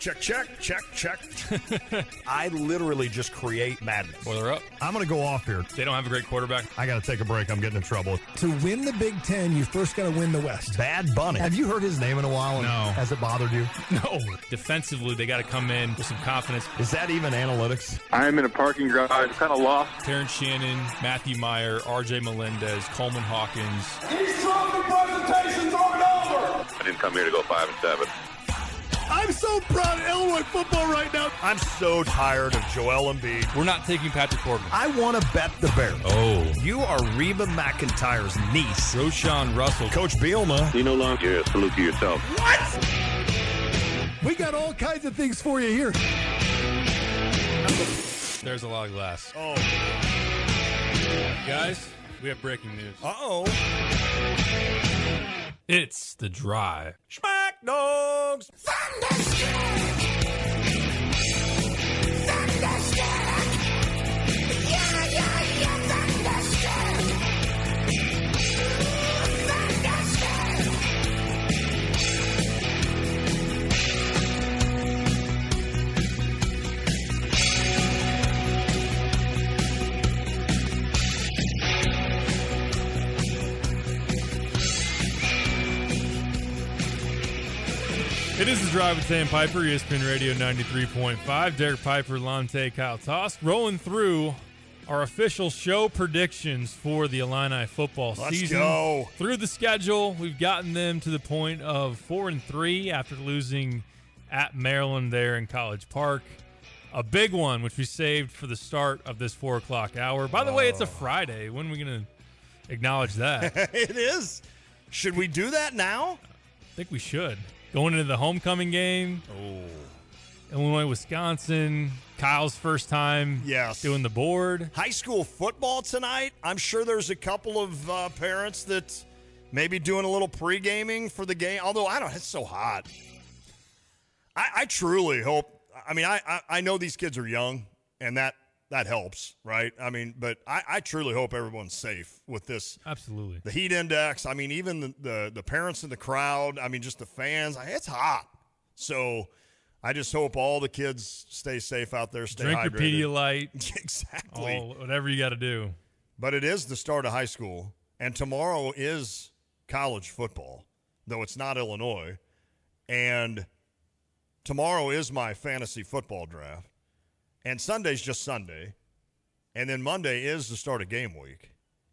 Check. I literally just create madness. Well, they're up. I'm going to go off here. They don't have a great quarterback. I got to take a break. I'm getting in trouble. To win the Big Ten, you first got to win the West. Bad Bunny. Have you heard his name in a while? No. Has it bothered you? No. Defensively, they got to come in with some confidence. Is that even analytics? I'm in a parking garage, kind of lost. Terrence Shannon, Matthew Meyer, R.J. Melendez, Coleman Hawkins. These trophy presentations aren't over. I didn't come here to go 5-7. I'm so proud of Illinois football right now. I'm so tired of Joel Embiid. We're not taking Patrick Corbin. I want to bet the Bears. Oh. You are Reba McEntire's niece. Roshan Russell. Coach Bielma. You no longer salute to yourself. What? We got all kinds of things for you here. There's a lot of glass. Oh. Guys, we have breaking news. Uh-oh. It's The Drive. Smack dogs. It is The Drive with Sam Piper, ESPN Radio 93.5. Derek Piper, Lante, Kyle Tosk, rolling through our official show predictions for the Illini football season. Let's go. Through the schedule, we've gotten them to the point of 4-3 after losing at Maryland there in College Park. A big one, which we saved for the start of this 4 o'clock hour. By the way, it's a Friday. When are we going to acknowledge that? It is. Should we do that now? I think we should. Going into the homecoming game. Oh. Illinois, Wisconsin. Kyle's first time doing the board. High school football tonight. I'm sure there's a couple of parents that maybe doing a little pre-gaming for the game. Although, it's so hot. I truly hope. I mean, I know these kids are young, and that helps, right? I mean, but I truly hope everyone's safe with this. Absolutely. The heat index. I mean, even the parents in the crowd. I mean, just the fans. It's hot. So I just hope all the kids stay safe out there. Stay hydrated. Drink your Pedialyte. Exactly. Whatever you got to do. But it is the start of high school, and tomorrow is college football, though it's not Illinois. And tomorrow is my fantasy football draft. And Sunday's just Sunday. And then Monday is the start of game week.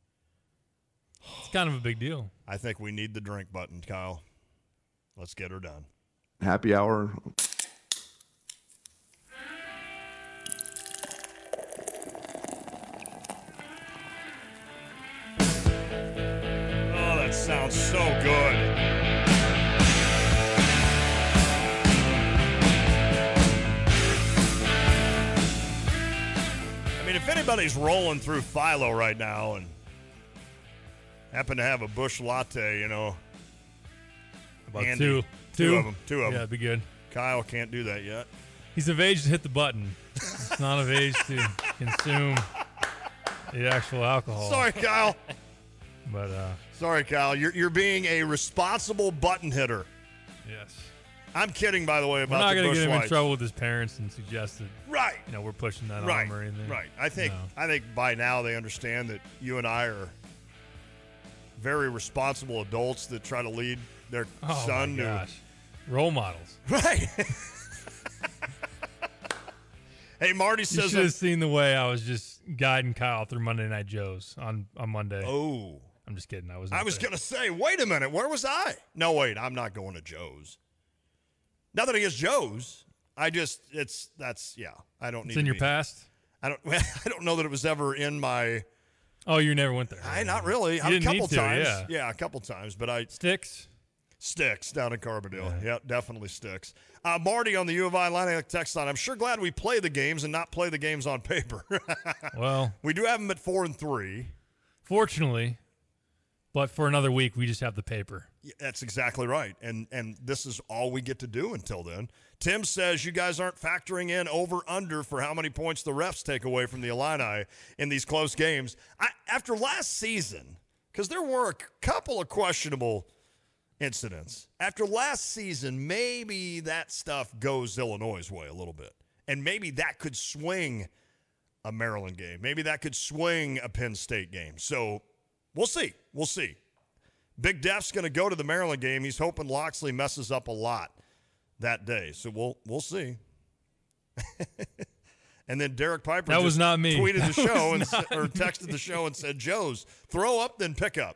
It's kind of a big deal. I think we need the drink button, Kyle. Let's get her done. Happy hour. Oh, that sounds so good. If anybody's rolling through Philo right now and happen to have a Busch Latte, About Andy, two of them. Yeah, it'd be good. Kyle can't do that yet. He's of age to hit the button. He's not of age to consume the actual alcohol. Sorry, Kyle. But sorry, Kyle. You're being a responsible button hitter. yes. I'm kidding, by the way, about We're not the going to Busch get him Lights. in trouble with his parents and suggest that Right. we're pushing that Right. on him or anything. Right. I think No. by now they understand that you and I are very responsible adults that try to lead their son my to gosh. Role models. Right. Hey, Marty You says should have seen the way I was just guiding Kyle through Monday Night Joe's on Monday. Oh. I'm just kidding. I was going to say, wait a minute, where was I? No, wait, I'm not going to Joe's. Nothing against Joe's. I don't need It's in your past? I don't know that it was ever in my. Oh, you never went there. Not really. You A didn't couple need to, times. yeah. A couple times, but Sticks down in Carbondale. Yeah, definitely Sticks. Marty on the U of I line text line. I'm sure glad we play the games and not play the games on paper. Well, we do have them at 4-3. Fortunately, but for another week, we just have the paper. Yeah, that's exactly right. And this is all we get to do until then. Tim says you guys aren't factoring in over-under for how many points the refs take away from the Illini in these close games. After last season, because there were a couple of questionable incidents. After last season, maybe that stuff goes Illinois' way a little bit. And maybe that could swing a Maryland game. Maybe that could swing a Penn State game. So we'll see. We'll see. Big Def's going to go to the Maryland game. He's hoping Loxley messes up a lot that day. So we'll see. And then Derek Piper that was not me. tweeted the show or texted the show and said, Joe's, throw up, then pick up.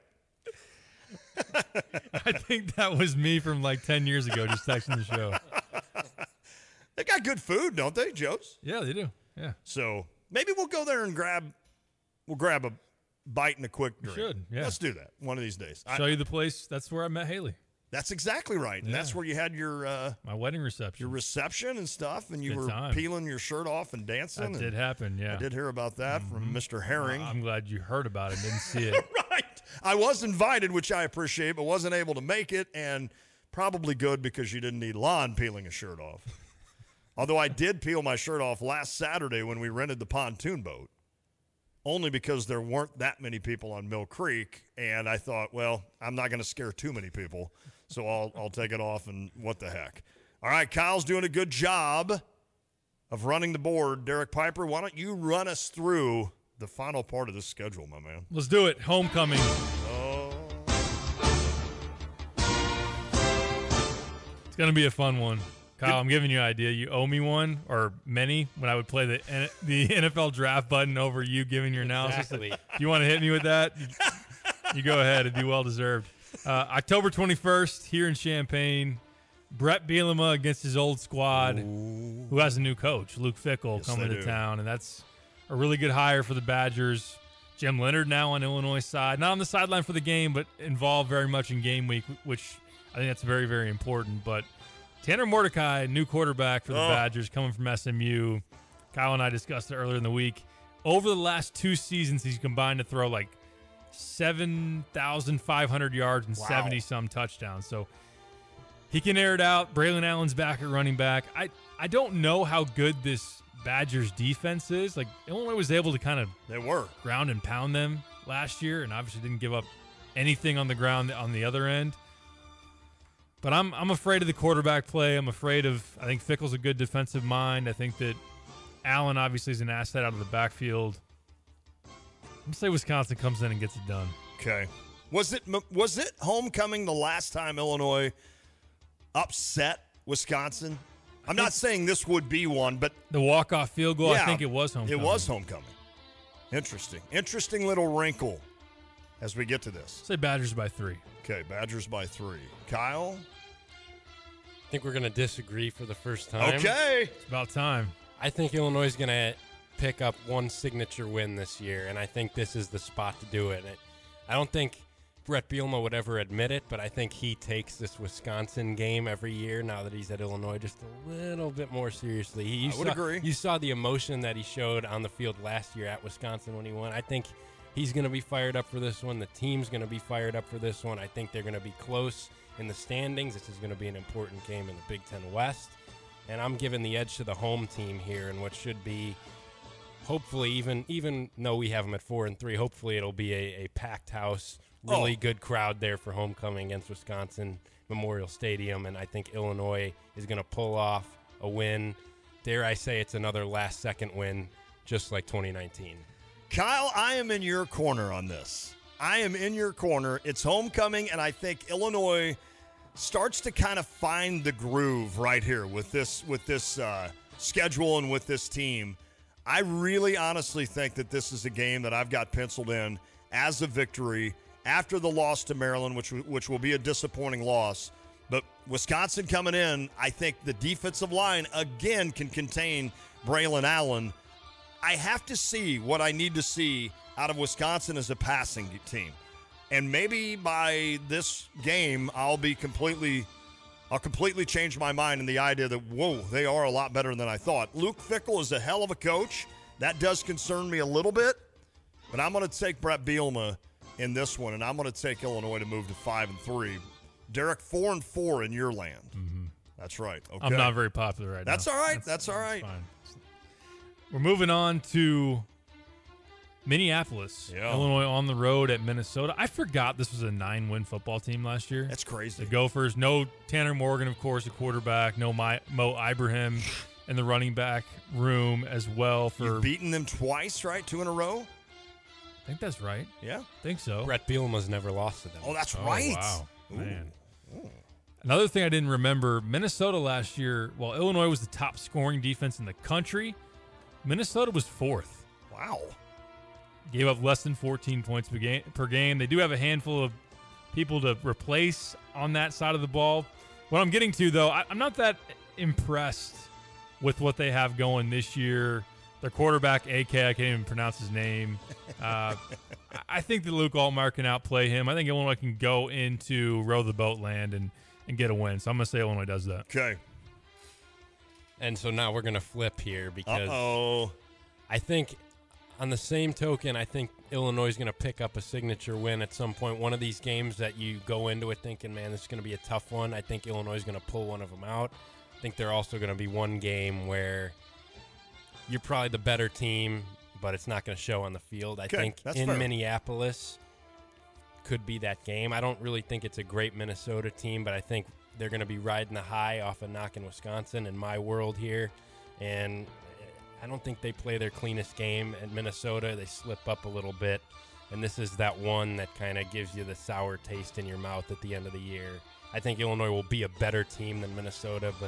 I think that was me from like 10 years ago just texting the show. They got good food, don't they, Joe's? Yeah, they do. Yeah. So maybe we'll go there and grab a bite and a quick drink. We should, yeah. Let's do that one of these days. Show you the place. That's where I met Haley. That's exactly right. And that's where you had your my wedding reception. Your reception and stuff, and you Good were time. peeling your shirt off and dancing. That did happen, yeah. I did hear about that from Mr. Herring. I'm glad you heard about it, didn't see it. Right. I was invited, which I appreciate, but wasn't able to make it, and probably good because you didn't need Lon peeling a shirt off. Although I did peel my shirt off last Saturday when we rented the pontoon boat, only because there weren't that many people on Mill Creek, and I thought, well, I'm not going to scare too many people, so I'll take it off, and what the heck. All right, Kyle's doing a good job of running the board. Derek Piper, why don't you run us through the final part of this schedule, my man? Let's do it. Homecoming. Oh. It's going to be a fun one. Kyle, I'm giving you an idea. You owe me one, or many, when I would play the NFL draft button over you giving your analysis. Exactly. If you want to hit me with that, you go ahead. It'd be well-deserved. October 21st, here in Champaign, Brett Bielema against his old squad, who has a new coach, Luke Fickell, coming to town, and that's a really good hire for the Badgers. Jim Leonard now on Illinois' side, not on the sideline for the game, but involved very much in game week, which I think that's very, very important. But Tanner Mordecai, new quarterback for the Badgers, coming from SMU. Kyle and I discussed it earlier in the week. Over the last 2 seasons, he's combined to throw like 7,500 yards and 70-some touchdowns. So he can air it out. Braylon Allen's back at running back. I don't know how good this Badgers defense is. Like, Illinois was able to kind of ground and pound them last year, and obviously didn't give up anything on the ground on the other end. But I'm afraid of the quarterback play. I think Fickell's a good defensive mind. I think that Allen obviously is an asset out of the backfield. I'm going to say Wisconsin comes in and gets it done. Okay. Was it homecoming the last time Illinois upset Wisconsin? I'm not saying this would be one, but the walk-off field goal, I think it was homecoming. It was homecoming. Interesting little wrinkle as we get to this. Say Badgers by 3. Okay, Badgers by 3. Kyle? I think we're going to disagree for the first time. Okay. It's about time. I think Illinois is going to pick up one signature win this year, and I think this is the spot to do it. I don't think Brett Bielema would ever admit it, but I think he takes this Wisconsin game every year now that he's at Illinois just a little bit more seriously. I would agree. You saw the emotion that he showed on the field last year at Wisconsin when he won. I think he's going to be fired up for this one. The team's going to be fired up for this one. I think they're going to be close in the standings. This is going to be an important game in the Big Ten West. And I'm giving the edge to the home team here in what should be, hopefully, even though we have them at 4-3, hopefully it'll be a packed house, really good crowd there for homecoming against Wisconsin Memorial Stadium. And I think Illinois is going to pull off a win. Dare I say it's another last-second win, just like 2019. Kyle, I am in your corner on this. I am in your corner. It's homecoming, and I think Illinois starts to kind of find the groove right here with this schedule and with this team. I really honestly think that this is a game that I've got penciled in as a victory after the loss to Maryland, which will be a disappointing loss. But Wisconsin coming in, I think the defensive line, again, can contain Braylon Allen. I have to see what I need to see out of Wisconsin as a passing team. And maybe by this game, I'll completely change my mind in the idea that, whoa, they are a lot better than I thought. Luke Fickell is a hell of a coach. That does concern me a little bit. But I'm going to take Brett Bielema in this one, and I'm going to take Illinois to move to 5-3. Derek, 4-4 in your land. Mm-hmm. That's right. Okay. I'm not very popular right now. That's all right. That's all right. Fine. We're moving on to Minneapolis, Yeah. Illinois on the road at Minnesota. I forgot this was a 9-win football team last year. That's crazy. The Gophers, no Tanner Morgan, of course, a quarterback. No Mo Ibrahim in the running back room as well. You've beaten them twice, right? 2 in a row? I think that's right. Yeah. I think so. Brett Bielema's never lost to them. Oh, that's right. Wow. Ooh. Man. Another thing I didn't remember, Minnesota last year, while Illinois was the top scoring defense in the country, Minnesota was 4th. Wow. Gave up less than 14 points per game. They do have a handful of people to replace on that side of the ball. What I'm getting to, though, I'm not that impressed with what they have going this year. Their quarterback, AK, I can't even pronounce his name. I think that Luke Altmaier can outplay him. I think Illinois can go into row the boat land and get a win. So I'm going to say Illinois does that. Okay. And so now we're going to flip here because I think on the same token, I think Illinois is going to pick up a signature win at some point. One of these games that you go into it thinking, man, this is going to be a tough one. I think Illinois is going to pull one of them out. I think they're also going to be one game where you're probably the better team, but it's not going to show on the field. I think in fair. Minneapolis could be that game. I don't really think it's a great Minnesota team, but I think they're going to be riding the high off of knocking Wisconsin in my world here. And I don't think they play their cleanest game at Minnesota. They slip up a little bit. And this is that one that kind of gives you the sour taste in your mouth at the end of the year. I think Illinois will be a better team than Minnesota, but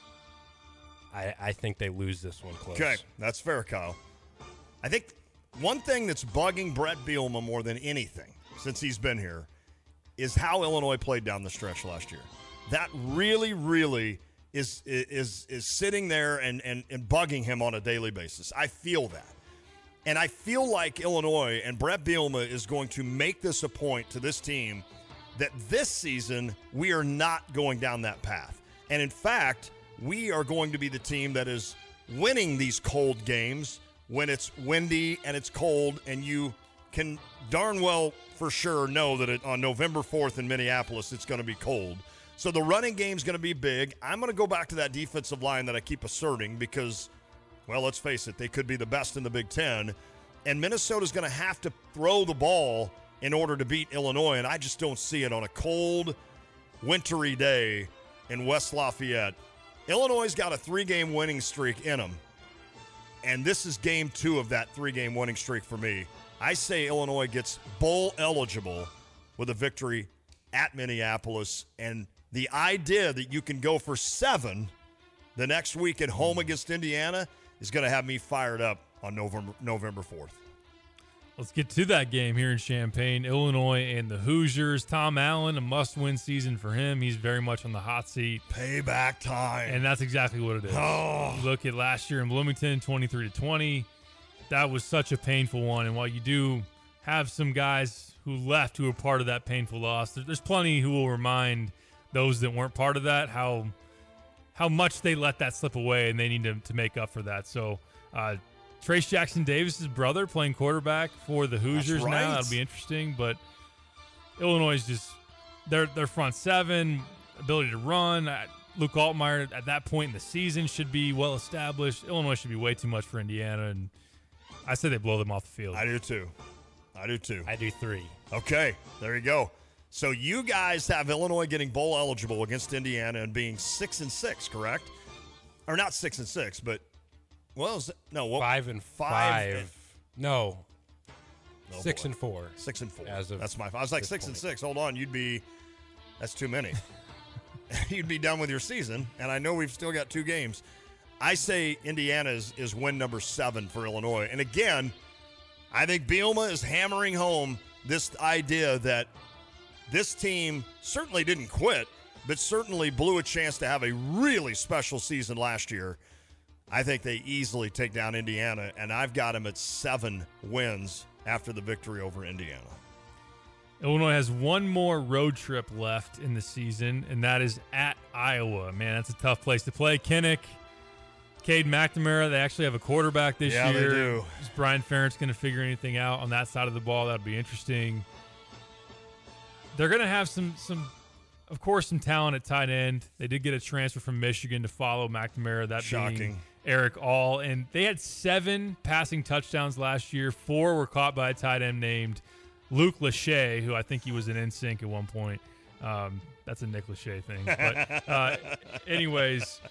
I think they lose this one close. Okay, that's fair, Kyle. I think one thing that's bugging Brett Bielema more than anything since he's been here is how Illinois played down the stretch last year. That really, really is sitting there and bugging him on a daily basis. I feel that. And I feel like Illinois and Brett Bielema is going to make this a point to this team that this season we are not going down that path. And in fact, we are going to be the team that is winning these cold games when it's windy and it's cold, and you can darn well for sure know that on November 4th in Minneapolis it's going to be cold. So the running game's going to be big. I'm going to go back to that defensive line that I keep asserting because, well, let's face it, they could be the best in the Big Ten. And Minnesota's going to have to throw the ball in order to beat Illinois, and I just don't see it on a cold, wintry day in West Lafayette. Illinois' got a 3-game winning streak in them, and this is game 2 of that 3-game winning streak for me. I say Illinois gets bowl eligible with a victory at Minneapolis, and the idea that you can go for 7 the next week at home against Indiana is going to have me fired up on November 4th. Let's get to that game here in Champaign, Illinois and the Hoosiers. Tom Allen, a must-win season for him. He's very much on the hot seat. Payback time. And that's exactly what it is. Oh. Look at last year in Bloomington, 23-20. That was such a painful one. And while you do have some guys who left who were part of that painful loss, there's plenty who will remind those that weren't part of that how much they let that slip away, and they need to make up for that. So, Trace Jackson Davis's brother playing quarterback for the Hoosiers right. now. That'll be interesting. But Illinois is just their front seven, ability to run. Luke Altmaier at that point in the season should be well established. Illinois should be way too much for Indiana, and I say they blow them off the field. I do too. I do 3. Okay, there you go. So you guys have Illinois getting bowl eligible against Indiana and being 6-6, correct? Or not 6-6, but well, is it, no, what, 5-5. No, 6-4. 6-4. As of that's my. I was like 6-6. Hold on, that's too many. You'd be done with your season, and I know we've still got 2 games. I say Indiana is win number 7 for Illinois, and again, I think Bielema is hammering home this idea that this team certainly didn't quit, but certainly blew a chance to have a really special season last year. I think they easily take down Indiana, and I've got them at 7 wins after the victory over Indiana. Illinois has one more road trip left in the season, and that is at Iowa. Man, that's a tough place to play. Kinnick, Cade McNamara, they actually have a quarterback this year. Yeah, they do. Is Brian Ferentz going to figure anything out on that side of the ball? That would be interesting. They're going to have some, of course, some talent at tight end. They did get a transfer from Michigan to follow McNamara. That shocking. Being Eric All, and they had 7 passing touchdowns last year. 4 were caught by a tight end named Luke Lachey, who I think he was an NSYNC at one point. That's a Nick Lachey thing. But anyways,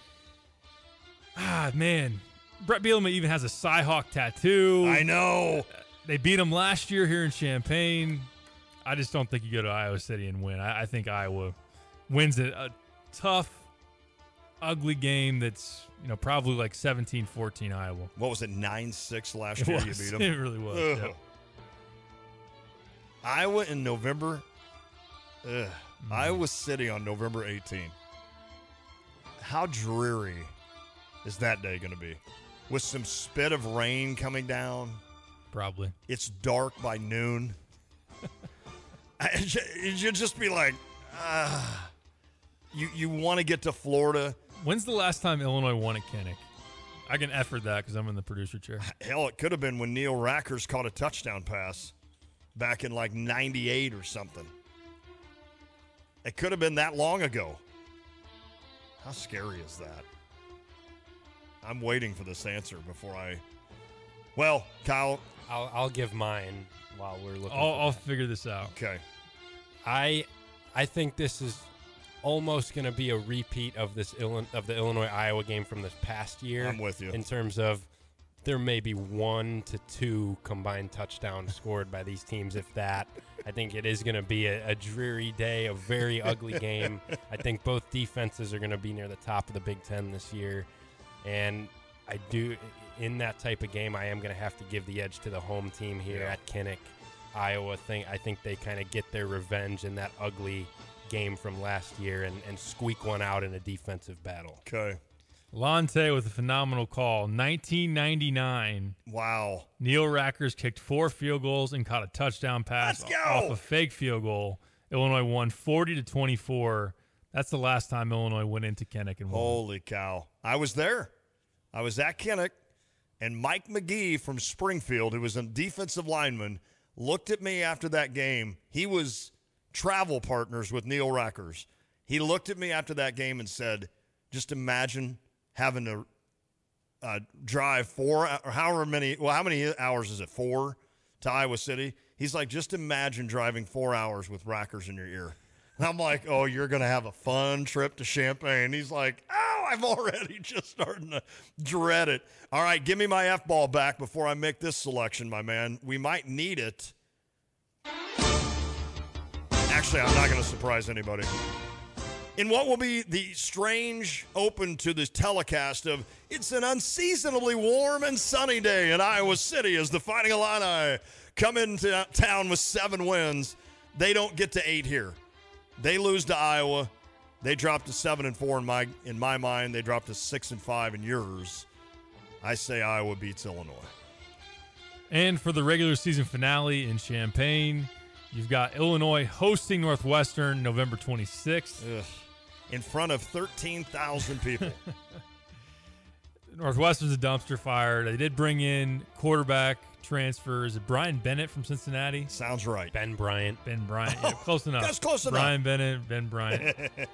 man, Brett Bielema even has a Cyhawk tattoo. I know. They beat him last year here in Champaign. I just don't think you go to Iowa City and win. I think Iowa wins a tough, ugly game that's probably like 17-14 Iowa. What was it, 9-6 last year? You beat them. It really was. Yep. Iowa in November. Iowa City on November 18th. How dreary is that day going to be? With some spit of rain coming down. Probably. It's dark by noon. You'd just be like, you want to get to Florida. When's the last time Illinois won at Kinnick? I can effort that because I'm in the producer chair. Hell, it could have been when Neil Rackers caught a touchdown pass back in like 98 or something. It could have been that long ago. How scary is that? I'm waiting for this answer before Well, Kyle. I'll give mine while we're looking. I'll figure this out. Okay. I think this is almost going to be a repeat of the Illinois-Iowa game from this past year. I'm with you. In terms of there may be 1 to 2 combined touchdowns scored by these teams, if that. I think it is going to be a dreary day, a very ugly game. I think both defenses are going to be near the top of the Big Ten this year. And I do, in that type of game, I am going to have to give the edge to the home team here at Kinnick. Iowa I think they kind of get their revenge in that ugly game from last year and squeak one out in a defensive battle. Okay. Lante with a phenomenal call. 1999. Wow. Neil Rackers kicked 4 field goals and caught a touchdown pass off a fake field goal. Illinois won 40-24. That's the last time Illinois went into Kinnick and won. Holy cow. I was there. I was at Kinnick, and Mike McGee from Springfield, who was a defensive lineman, looked at me after that game. He was travel partners with Neil Rackers. He looked at me after that game and said, just imagine having to drive 4 or how many hours is it, 4 to Iowa City? He's like, just imagine driving 4 hours with Rackers in your ear. And I'm like, oh, you're going to have a fun trip to Champaign. He's like, oh, I'm already just starting to dread it. All right, give me my F-ball back before I make this selection, my man. We might need it. Actually, I'm not going to surprise anybody. In what will be the strange open to this telecast of it's an unseasonably warm and sunny day in Iowa City as the Fighting Illini come into town with 7 wins. They don't get to 8 here. They lose to Iowa. They drop to 7-4 in my mind. They drop to 6-5 in yours. I say Iowa beats Illinois. And for the regular season finale in Champaign, you've got Illinois hosting Northwestern November 26th. Ugh. In front of 13,000 people. Northwestern's a dumpster fire. They did bring in quarterback transfers. Brian Bennett from Cincinnati. Sounds right. Ben Bryant. Yeah, close enough. That's close enough. Brian Bennett, Ben Bryant.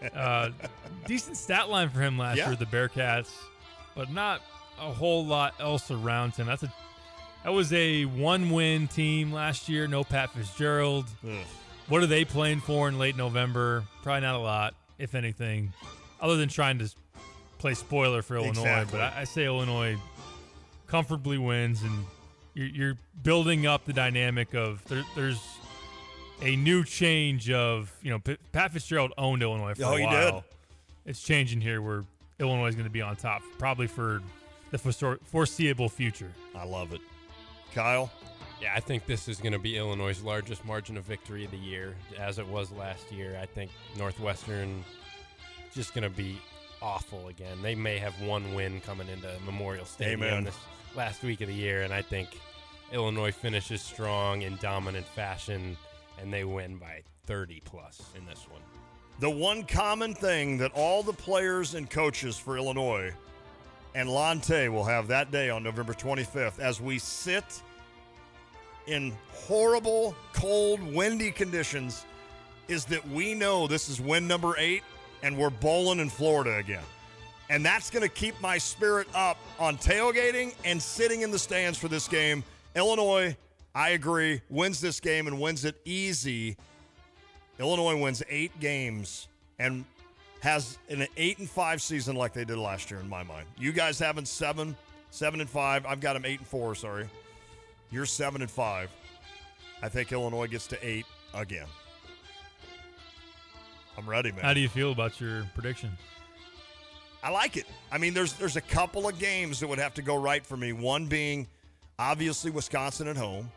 Decent stat line for him last year with the Bearcats, but not a whole lot else around him. That was a 1-win team last year. No Pat Fitzgerald. Ugh. What are they playing for in late November? Probably not a lot, if anything, other than trying to play spoiler for Illinois. Exactly. But I say Illinois comfortably wins, and you're building up the dynamic of there's a new change of, Pat Fitzgerald owned Illinois for a while. He did. It's changing here where Illinois is going to be on top, probably for the foreseeable future. I love it. Kyle? Yeah, I think this is going to be Illinois' largest margin of victory of the year, as it was last year. I think Northwestern just going to be awful again. They may have 1 win coming into Memorial Stadium this last week of the year, and I think Illinois finishes strong in dominant fashion, and they win by 30-plus in this one. The one common thing that all the players and coaches for Illinois and Lante will have that day on November 25th as we sit in horrible, cold, windy conditions is that we know this is win number 8 and we're bowling in Florida again. And that's going to keep my spirit up on tailgating and sitting in the stands for this game. Illinois, I agree, wins this game and wins it easy. Illinois wins 8 games and has an 8-5 season like they did last year in my mind. You guys having 7-5. I've got them 8-4, sorry. You're 7-5. I think Illinois gets to 8 again. I'm ready, man. How do you feel about your prediction? I like it. I mean, there's a couple of games that would have to go right for me. One being, obviously, Wisconsin at home.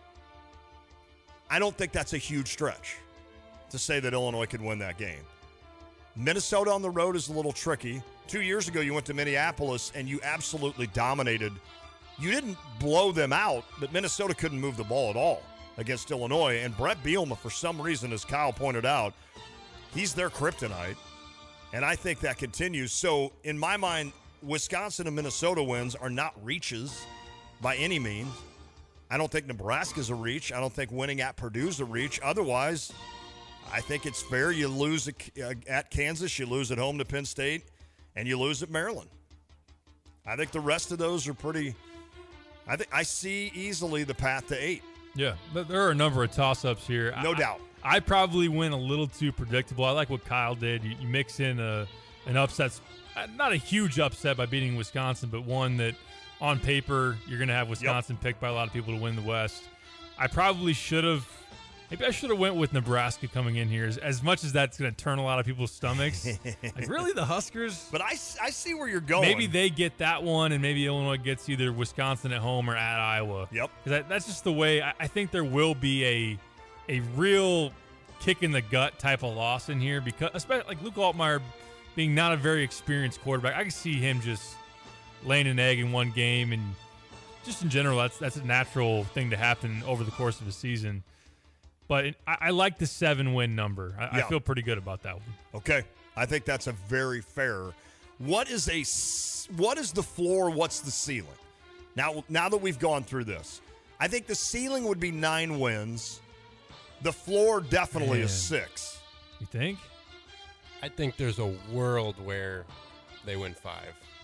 I don't think that's a huge stretch to say that Illinois could win that game. Minnesota on the road is a little tricky. 2 years ago, you went to Minneapolis, and you absolutely dominated. You didn't blow them out, but Minnesota couldn't move the ball at all against Illinois. And Brett Bielema, for some reason, as Kyle pointed out, he's their kryptonite. And I think that continues. So, in my mind, Wisconsin and Minnesota wins are not reaches by any means. I don't think Nebraska's a reach. I don't think winning at Purdue's a reach. Otherwise, I think it's fair. You lose at Kansas, you lose at home to Penn State, and you lose at Maryland. I think the rest of those are pretty – I see easily the path to 8. Yeah, but there are a number of toss-ups here. No doubt. I probably went a little too predictable. I like what Kyle did. You mix in an upset, not a huge upset by beating Wisconsin, but one that on paper you're going to have Wisconsin picked by a lot of people to win the West. I probably should have – maybe I should have went with Nebraska coming in here, as much as that's going to turn a lot of people's stomachs. Like, really, the Huskers? But I see where you're going. Maybe they get that one, and maybe Illinois gets either Wisconsin at home or at Iowa. Yep. Because that's just the way – I think there will be a real kick in the gut type of loss in here, because especially like Luke Altmaier being not a very experienced quarterback. I can see him just laying an egg in one game, and just in general, that's a natural thing to happen over the course of a season. But I like the 7-win number. I feel pretty good about that one. Okay, I think that's a very fair. What is the floor? What's the ceiling? Now that we've gone through this, I think the ceiling would be 9 wins. The floor definitely is 6. You think? I think there's a world where they win 5.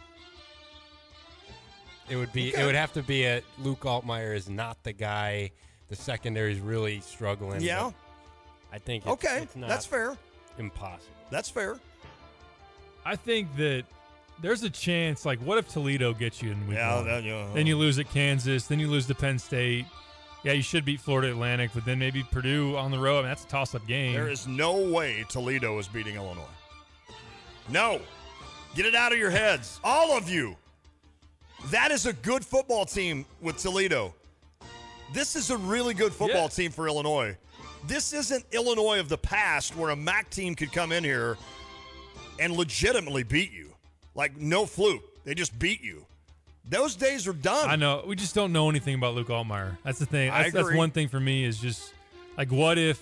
It would be. Okay. It would have to be a Luke Altmaier is not the guy. The secondary is really struggling. Yeah. I think it's not that's fair. impossible. That's fair. I think that there's a chance, like, what if Toledo gets you in week 1? Then you lose at Kansas. Then you lose to Penn State. Yeah, you should beat Florida Atlantic, but then maybe Purdue on the road. I mean, that's a toss-up game. There is no way Toledo is beating Illinois. No. Get it out of your heads. All of you. That is a good football team with Toledo. This is a really good football team for Illinois. This isn't Illinois of the past where a MAC team could come in here and legitimately beat you. Like, no fluke. They just beat you. Those days are done. I know. We just don't know anything about Luke Altmaier. That's the thing. That's one thing for me is just, like, what if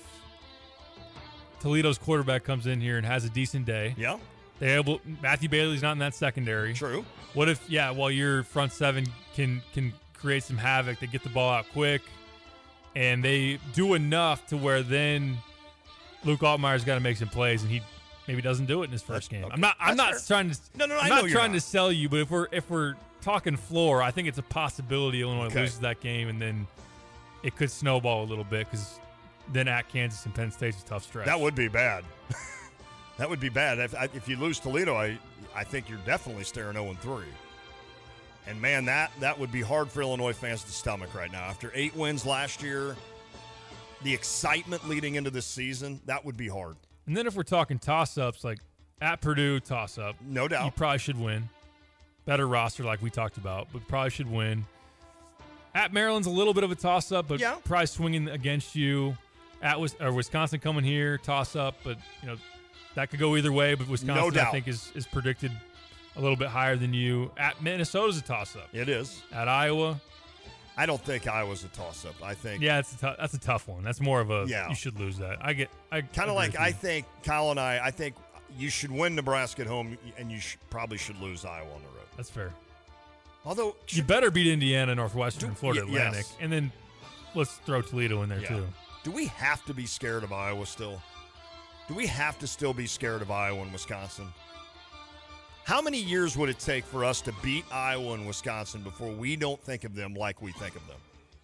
Toledo's quarterback comes in here and has a decent day? Yeah. Matthew Bailey's not in that secondary. True. What if, while your front seven can create some havoc, they get the ball out quick, and they do enough to where then Luke Altmaier's got to make some plays, and he maybe doesn't do it in his first game. Okay. I'm not trying to. No, I'm not trying to sell you, but if we're talking floor, I think it's a possibility Illinois loses that game, and then it could snowball a little bit, because then at Kansas and Penn State's a tough stretch. That would be bad. That would be bad. If you lose Toledo, I think you're definitely staring 0-3. And, man, that would be hard for Illinois fans to stomach right now. After 8 wins last year, the excitement leading into this season, that would be hard. And then if we're talking toss-ups, like at Purdue, toss-up. No doubt. You probably should win. Better roster like we talked about, but probably should win. At Maryland's a little bit of a toss-up, but probably swinging against you. At Wisconsin coming here, toss-up, but, that could go either way, but Wisconsin, I think, is predicted a little bit higher than you. At Minnesota's a toss-up. It is. At Iowa, I don't think Iowa's a toss-up. I think. Yeah, that's a tough one. That's more of a you should lose that. I think Kyle and I think you should win Nebraska at home, and you probably should lose Iowa on the road. That's fair. Although you better beat Indiana, Northwestern, and Florida Atlantic, and then let's throw Toledo in there too. Do we have to be scared of Iowa still? Do we have to still be scared of Iowa and Wisconsin? How many years would it take for us to beat Iowa and Wisconsin before we don't think of them like we think of them?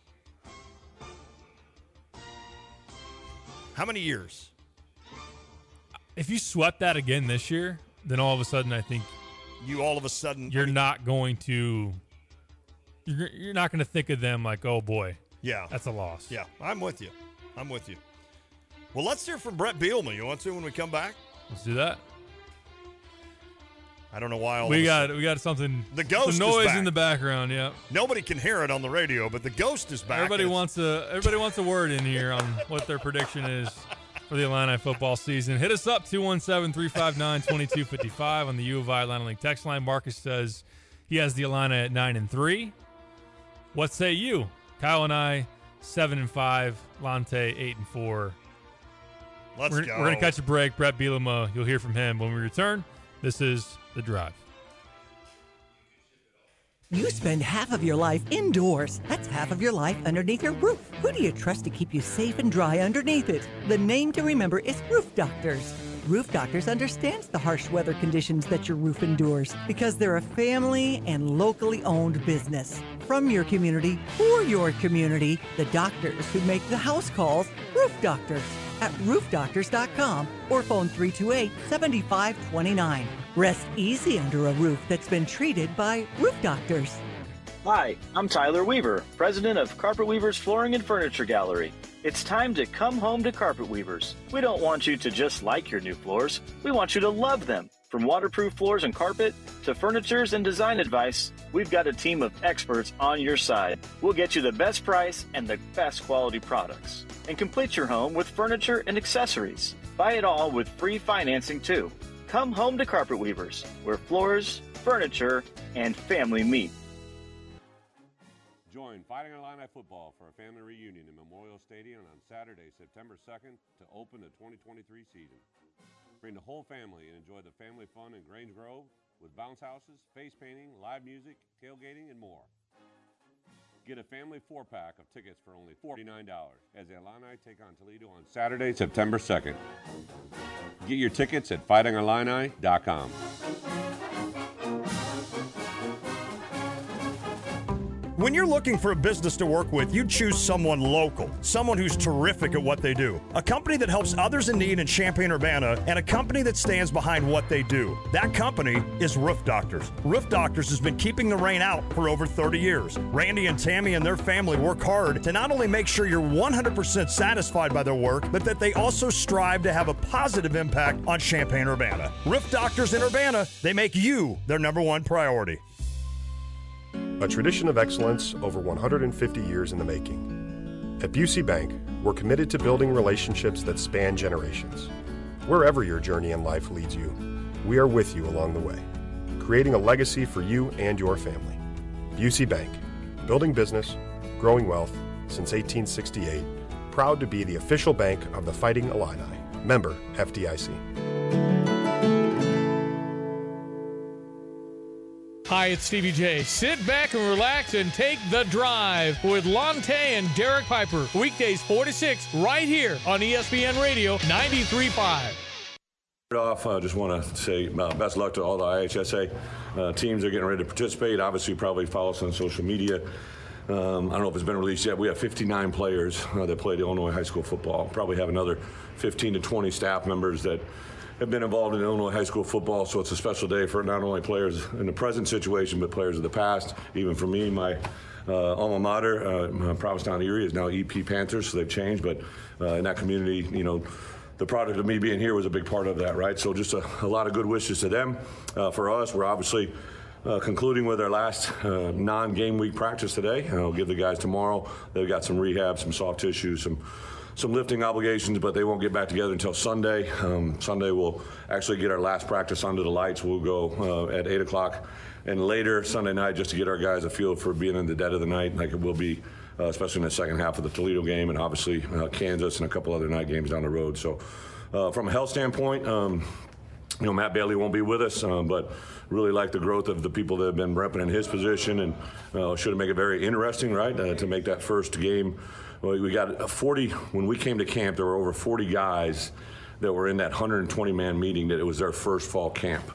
How many years? If you swept that again this year, then all of a sudden I think you're not going to think of them like, oh boy, yeah, that's a loss. Yeah, I'm with you. Well, let's hear from Brett Bielema. You want to when we come back? Let's do that. I don't know why. We got something. The ghost some noise is back. in the background. Yeah. Nobody can hear it on the radio, but the ghost is back. Everybody wants a word in here on what their prediction is for the Illini football season. Hit us up 217-359-2255 on the U of I Illini Link text line. Marcus says he has the Illini at 9-3. What say you? Kyle and I 7-5. Lante 8-4. Let's go. We're gonna catch a break. Brett Bielema, you'll hear from him when we return. This is The Drive. You spend half of your life indoors. That's half of your life underneath your roof. Who do you trust to keep you safe and dry underneath it? The name to remember is Roof Doctors. Roof Doctors understands the harsh weather conditions that your roof endures because they're a family and locally owned business. From your community for your community, the doctors who make the house calls, Roof Doctors. At roofdoctors.com or phone 328-7529. Rest easy under a roof that's been treated by Roof Doctors. Hi, I'm Tyler Weaver, president of Carpet Weavers Flooring and Furniture Gallery. It's time to come home to Carpet Weavers. We don't want you to just like your new floors. We want you to love them. From waterproof floors and carpet to furnitures and design advice, we've got a team of experts on your side. We'll get you the best price and the best quality products. And complete your home with furniture and accessories. Buy it all with free financing too. Come home to Carpet Weavers, where floors, furniture, and family meet. Join Fighting Illini football for a family reunion in Memorial Stadium on Saturday, September 2nd to open the 2023 season. Bring the whole family and enjoy the family fun in Grange Grove with bounce houses, face painting, live music, tailgating, and more. Get a family 4-pack of tickets for only $49 as the Illini take on Toledo on Saturday, September 2nd. Get your tickets at fightingillini.com. When you're looking for a business to work with, you choose someone local, someone who's terrific at what they do, a company that helps others in need in Champaign-Urbana, and a company that stands behind what they do. That company is Roof Doctors. Roof Doctors has been keeping the rain out for over 30 years. Randy and Tammy and their family work hard to not only make sure you're 100% satisfied by their work, but that they also strive to have a positive impact on Champaign-Urbana. Roof Doctors in Urbana, they make you their #1 priority. A tradition of excellence over 150 years in the making. At Busey Bank, we're committed to building relationships that span generations. Wherever your journey in life leads you, we are with you along the way, creating a legacy for you and your family. Busey Bank, building business, growing wealth since 1868, proud to be the official bank of the Fighting Illini. Member FDIC. Hi, it's Stevie J. Sit back and relax and take the drive with Lante and Derek Piper. Weekdays 4 to 6 right here on ESPN Radio 93.5. Off, I just want to say best luck to all the IHSA teams that are getting ready to participate. Obviously, probably follow us on social media. I don't know if it's been released yet. We have 59 players that played Illinois high school football. Probably have another 15 to 20 staff members that have been involved in Illinois high school football, so it's a special day for not only players in the present situation, but players of the past. Even for me, my alma mater, Provincetown Erie, is now EP Panthers, so they've changed. But in that community, you know, the product of me being here was a big part of that, right? So just a lot of good wishes to them. For us, we're obviously concluding with our last non-game week practice today. I'll give the guys tomorrow. They've got some rehab, some soft tissue, some lifting obligations, but they won't get back together until Sunday. Sunday we'll actually get our last practice under the lights. We'll go at 8 o'clock and later Sunday night just to get our guys a feel for being in the dead of the night like it will be, especially in the second half of the Toledo game and obviously Kansas and a couple other night games down the road. So from a health standpoint, you know, Matt Bailey won't be with us, but really like the growth of the people that have been repping in his position and should make it very interesting, right, to make that first game. Well, we got 40, when we came to camp, there were over 40 guys that were in that 120-man meeting that it was their first fall camp.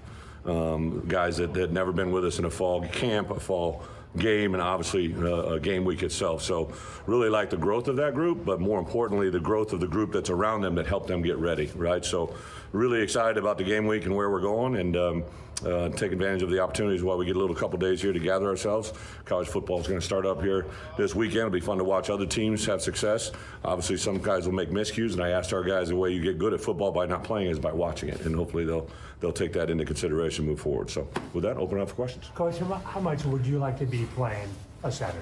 guys that had never been with us in a fall camp, a fall game, and obviously a game week itself. So really like the growth of that group, but more importantly, the growth of the group that's around them that helped them get ready, right? So really excited about the game week and where we're going, and take advantage of the opportunities while we get a little couple days here to gather ourselves. College football is going to start up here this weekend. It'll be fun to watch other teams have success. Obviously, some guys will make miscues, and I asked our guys the way you get good at football by not playing is by watching it, and hopefully they'll take that into consideration and move forward. So with that, open up for questions. Coach, how much would you like to be playing a Saturday?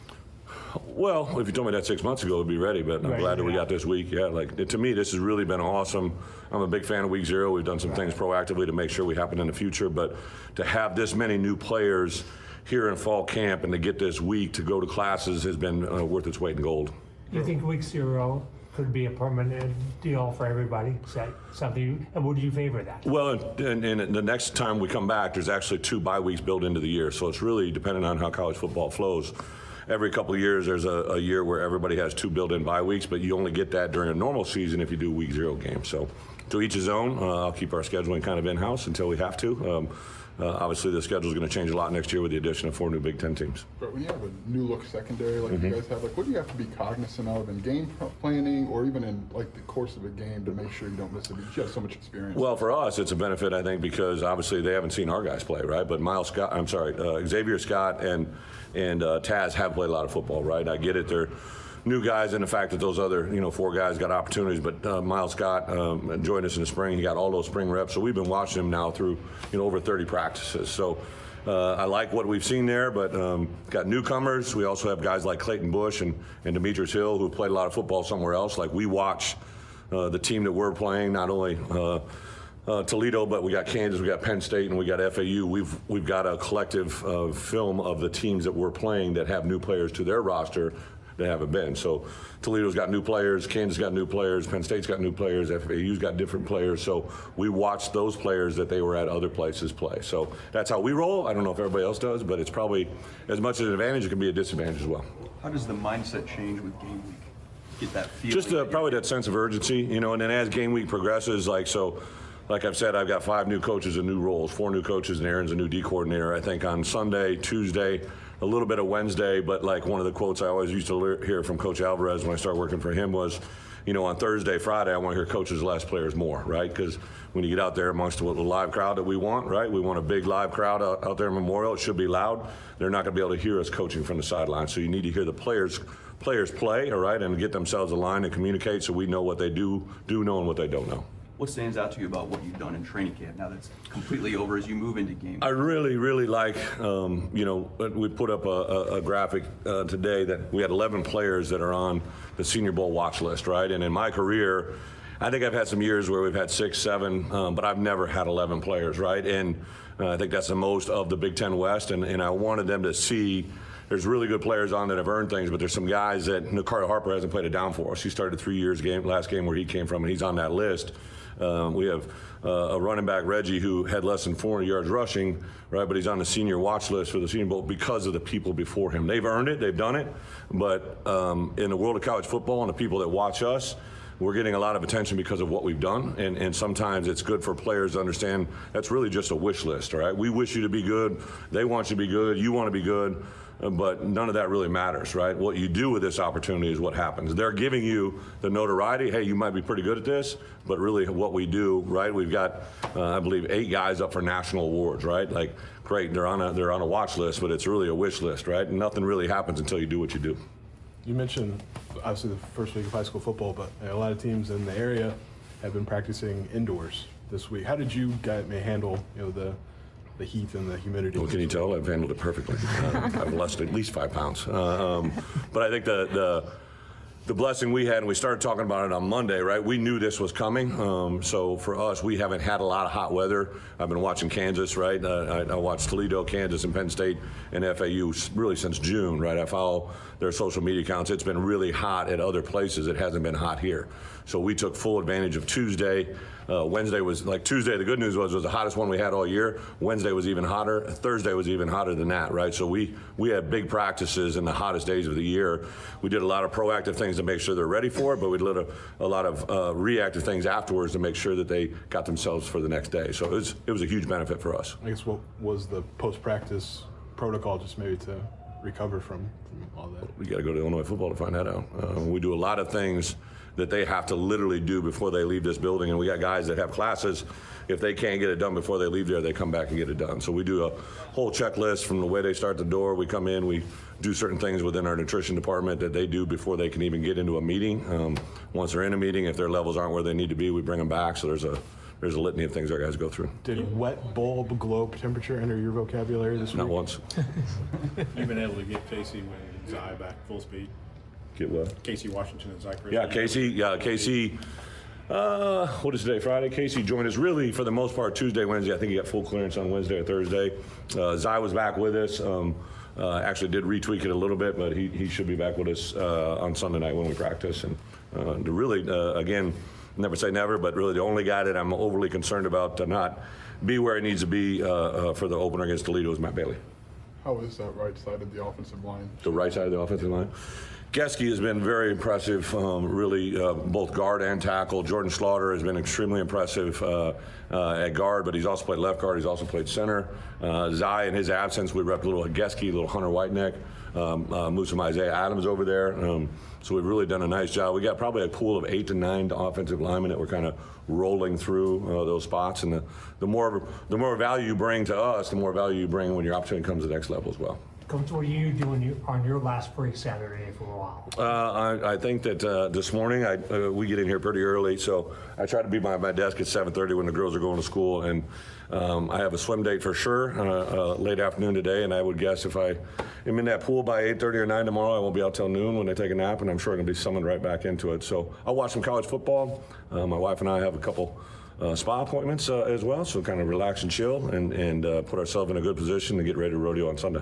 Well, if you told me that 6 months ago, I'd be ready, but I'm glad that we got this week. Yeah, to me, this has really been awesome. I'm a big fan of week 0. We've done some things proactively to make sure we happen in the future, but to have this many new players here in fall camp and to get this week to go to classes has been worth its weight in gold. Do you think week 0 could be a permanent deal for everybody? Is that something, and would you favor that? Well, and the next time we come back, there's actually 2 bye weeks built into the year, so it's really dependent on how college football flows. Every couple of years, there's a year where everybody has 2 built-in bye weeks, but you only get that during a normal season if you do week 0 games. So to each his own. I'll keep our scheduling kind of in-house until we have to. Obviously, the schedule is going to change a lot next year with the addition of 4 new Big Ten teams. But when you have a new look secondary like you guys have, like, what do you have to be cognizant of in game planning or even in like the course of a game to make sure you don't miss a beat? You have so much experience. Well, for us, it's a benefit, I think, because obviously they haven't seen our guys play, right? But Xavier Scott and Taz have played a lot of football, right? I get it. They're new guys, and the fact that those other 4 guys got opportunities, but Miles Scott joined us in the spring. He got all those spring reps, so we've been watching him now through over 30 practices. So I like what we've seen there, but got newcomers. We also have guys like Clayton Bush and Demetrius Hill who played a lot of football somewhere else. Like, we watch the team that we're playing, not only Toledo, but we got Kansas, we got Penn State, and we got FAU. We've got a collective film of the teams that we're playing that have new players to their roster that haven't been. So Toledo's got new players, Kansas got new players, Penn State's got new players, FAU's got different players. So we watch those players that they were at other places play. So that's how we roll. I don't know if everybody else does, but it's probably as much an advantage, it can be a disadvantage as well. How does the mindset change with game week? Get that feeling? Just probably that sense of urgency, and then as game week progresses, like I've said, I've got 5 new coaches in new roles, 4 new coaches, and Aaron's a new D coordinator. I think on Sunday, Tuesday, a little bit of Wednesday, but like one of the quotes I always used to hear from Coach Alvarez when I started working for him was, on Thursday, Friday, I want to hear coaches less, players more, right? Because when you get out there amongst the live crowd that we want, right? We want a big live crowd out there in Memorial. It should be loud. They're not going to be able to hear us coaching from the sideline. So you need to hear the players play, all right, and get themselves aligned and communicate so we know what they do know and what they don't know. What stands out to you about what you've done in training camp now that's completely over as you move into games? I really, really like, we put up a graphic today that we had 11 players that are on the Senior Bowl watch list, right? And in my career, I think I've had some years where we've had 6, 7, but I've never had 11 players, right? And I think that's the most of the Big Ten West, and I wanted them to see there's really good players on that have earned things, but there's some guys that Carter Harper hasn't played a down for us. He started 3 years last game where he came from, and he's on that list. We have a running back, Reggie, who had less than 400 yards rushing, right? But he's on the senior watch list for the Senior Bowl because of the people before him. They've earned it, they've done it, but in the world of college football and the people that watch us, we're getting a lot of attention because of what we've done, and sometimes it's good for players to understand that's really just a wish list, all right? We wish you to be good, they want you to be good, you want to be good, but none of that really matters, right? What you do with this opportunity is what happens. They're giving you the notoriety, hey, you might be pretty good at this, but really what we do, right? We've got, I believe, 8 guys up for national awards, right? Like, great, they're on a watch list, but it's really a wish list, right? And nothing really happens until you do what you do. You mentioned, obviously, the first week of high school football, but a lot of teams in the area have been practicing indoors this week. How did you guys handle, the heat and the humidity? Well, can you tell? I've handled it perfectly. I've lost at least 5 pounds. But I think the blessing we had, and we started talking about it on Monday, right? We knew this was coming. So for us, we haven't had a lot of hot weather. I've been watching Kansas, right? I watched Toledo, Kansas, and Penn State and FAU really since June, right? I follow their social media accounts. It's been really hot at other places. It hasn't been hot here. So we took full advantage of Tuesday. Wednesday was like Tuesday. The good news was the hottest one we had all year. Wednesday was even hotter. Thursday was even hotter than that, right? So we had big practices in the hottest days of the year. We did a lot of proactive things to make sure they're ready for it, but we did a lot of reactive things afterwards to make sure that they got themselves for the next day. So it was a huge benefit for us. I guess what was the post-practice protocol, just maybe to recover from all that? We got to go to Illinois football to find that out. We do a lot of things that they have to literally do before they leave this building, and we got guys that have classes. If they can't get it done before they leave there, they come back and get it done. So we do a whole checklist from the way they start the door. We come in, we do certain things within our nutrition department that they do before they can even get into a meeting. Once they're in a meeting, if their levels aren't where they need to be, we bring them back. So there's a litany of things our guys go through. Did wet bulb globe temperature enter your vocabulary this week? Not once. You've been able to get Casey and Zy back full speed. Get what? Casey Washington and Zy Chris. Yeah, Casey. What is today? Friday. Casey joined us really for the most part Tuesday, Wednesday. I think he got full clearance on Wednesday or Thursday. Zy was back with us. Actually did retweak it a little bit, but he should be back with us on Sunday night when we practice. And to really, again, never say never, but really the only guy that I'm overly concerned about to not be where he needs to be for the opener against Toledo is Matt Bailey. How is that right side of the offensive line? The right side of the offensive line? Geske has been very impressive, really, both guard and tackle. Jordan Slaughter has been extremely impressive at guard, but he's also played left guard. He's also played center. Zy, in his absence, we repped a little Geske, a little Hunter Whiteneck, moved some Isaiah Adams over there. So we've really done a nice job. We got probably a pool of 8 to 9 offensive linemen that we're kind of rolling through those spots. And the more value you bring to us, the more value you bring when your opportunity comes to the next level as well. Coach, what are you doing on your last break Saturday for a while? I think that this morning we get in here pretty early, so I try to be by my desk at 7:30 when the girls are going to school, and I have a swim date for sure late afternoon today, and I would guess if I am in that pool by 8:30 or 9 tomorrow, I won't be out till noon when I take a nap, and I'm sure I'm going to be summoned right back into it. So I'll watch some college football. My wife and I have a couple spa appointments as well, so kind of relax and chill and put ourselves in a good position to get ready to rodeo on Sunday.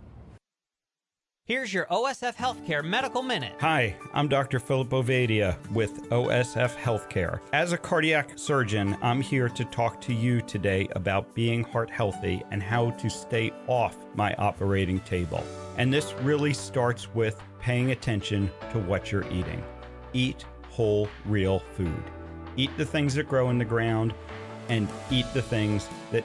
Here's your OSF Healthcare Medical Minute. Hi, I'm Dr. Philip Ovadia with OSF Healthcare. As a cardiac surgeon, I'm here to talk to you today about being heart healthy and how to stay off my operating table. And this really starts with paying attention to what you're eating. Eat whole, real food. Eat the things that grow in the ground and eat the things that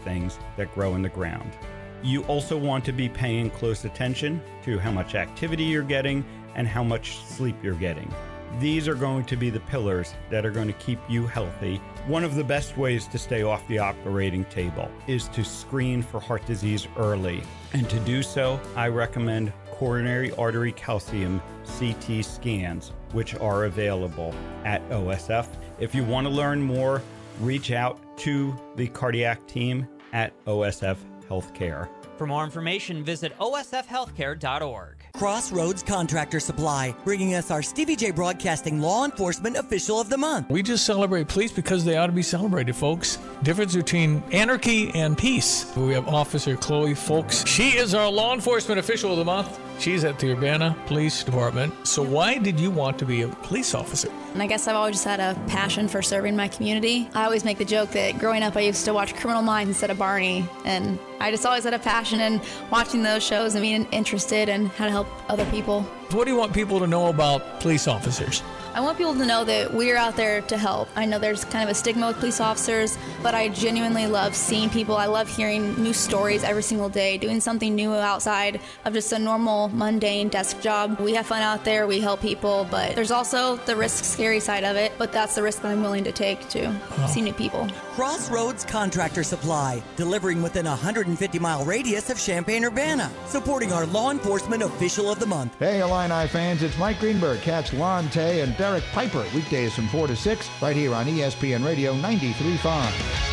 grow in the ground. You also want to be paying close attention to how much activity you're getting and how much sleep you're getting. These are going to be the pillars that are going to keep you healthy. One of the best ways to stay off the operating table is to screen for heart disease early. And to do so, I recommend coronary artery calcium CT scans, which are available at OSF. If you want to learn more, reach out to the cardiac team at OSF Healthcare. For more information, visit osfhealthcare.org. Crossroads Contractor Supply, bringing us our Stevie J Broadcasting Law Enforcement Official of the Month. We just celebrate police because they ought to be celebrated, folks. Difference between anarchy and peace. We have Officer Chloe Folks. She is our Law Enforcement Official of the Month. She's at the Urbana Police Department. So why did you want to be a police officer? And I guess I've always just had a passion for serving my community. I always make the joke that growing up I used to watch Criminal Minds instead of Barney, and I just always had a passion in watching those shows and being interested in how to help other people. What do you want people to know about police officers? I want people to know that we're out there to help. I know there's kind of a stigma with police officers, but I genuinely love seeing people. I love hearing new stories every single day, doing something new outside of just a normal, mundane desk job. We have fun out there, we help people, but there's also the risk, scary side of it, but that's the risk that I'm willing to take to see new people. Crossroads Contractor Supply, delivering within a 150-mile radius of Champaign-Urbana, supporting our Law Enforcement Official of the Month. Hey, Illini fans, it's Mike Greenberg. Catch Lon Tay and Derek Piper weekdays from 4 to 6 right here on ESPN Radio 93.5.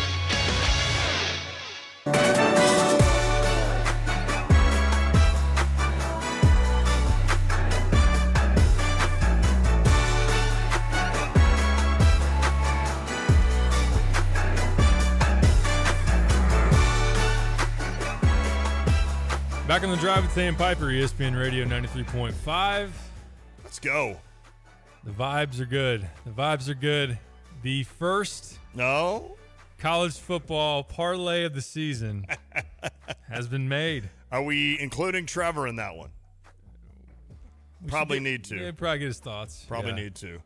Back on the drive with Tay and Piper, ESPN Radio 93.5. Let's go. The vibes are good. The vibes are good. The first college football parlay of the season has been made. Are we including Trevor in that one? Probably need to. Yeah, probably get his thoughts. Probably need to.